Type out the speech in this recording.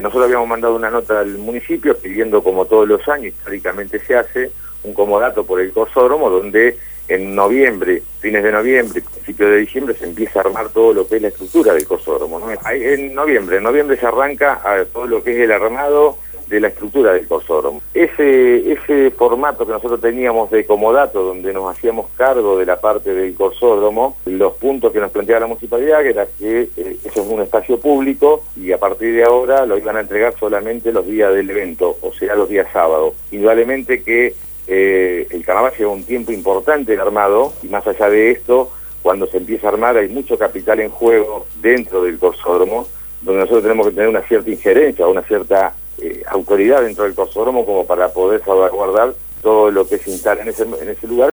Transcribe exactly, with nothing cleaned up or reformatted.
nosotros habíamos mandado una nota al municipio pidiendo, como todos los años, históricamente se hace, un comodato por el corsódromo, donde en noviembre, fines de noviembre, principios de diciembre, se empieza a armar todo lo que es la estructura del corsódromo, ¿no? En noviembre, en noviembre se arranca a todo lo que es el armado de la estructura del corsódromo. Ese, ese formato que nosotros teníamos de comodato, donde nos hacíamos cargo de la parte del corsódromo, los puntos que nos planteaba la municipalidad, que era que eh, eso es un espacio público y a partir de ahora lo iban a entregar solamente los días del evento, o sea, los días sábados. Indudablemente que eh, el carnaval lleva un tiempo importante el armado, y más allá de esto, cuando se empieza a armar hay mucho capital en juego dentro del corsódromo, donde nosotros tenemos que tener una cierta injerencia, una cierta eh, autoridad dentro del corsódromo como para poder salvaguardar todo lo que se instala en ese, en ese lugar.